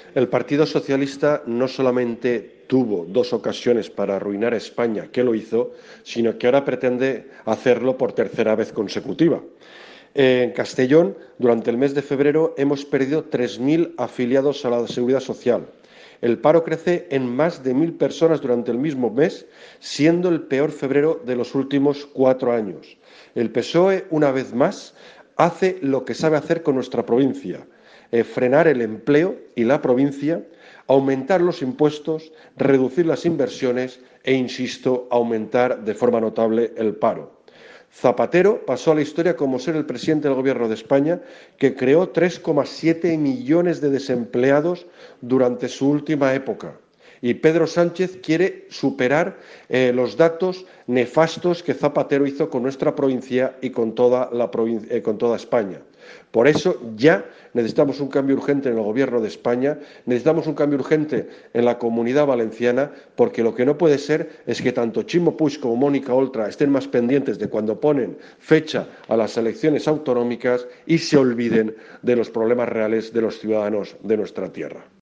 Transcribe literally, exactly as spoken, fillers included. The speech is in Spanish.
El Partido Socialista no solamente tuvo dos ocasiones para arruinar a España, que lo hizo, sino que ahora pretende hacerlo por tercera vez consecutiva. En Castellón, durante el mes de febrero, hemos perdido tres mil afiliados a la Seguridad Social. El paro crece en más de mil personas durante el mismo mes, siendo el peor febrero de los últimos cuatro años. El P S O E, una vez más, hace lo que sabe hacer con nuestra provincia, eh, frenar el empleo y la provincia, aumentar los impuestos, reducir las inversiones e, insisto, aumentar de forma notable el paro. Zapatero pasó a la historia como ser el presidente del Gobierno de España que creó tres coma siete millones de desempleados durante su última época. Y Pedro Sánchez quiere superar eh, los datos nefastos que Zapatero hizo con nuestra provincia y con toda, la provin- eh, con toda España. Por eso ya necesitamos un cambio urgente en el Gobierno de España, necesitamos un cambio urgente en la Comunidad Valenciana, porque lo que no puede ser es que tanto Chimo Puig como Mónica Oltra estén más pendientes de cuando ponen fecha a las elecciones autonómicas y se olviden de los problemas reales de los ciudadanos de nuestra tierra.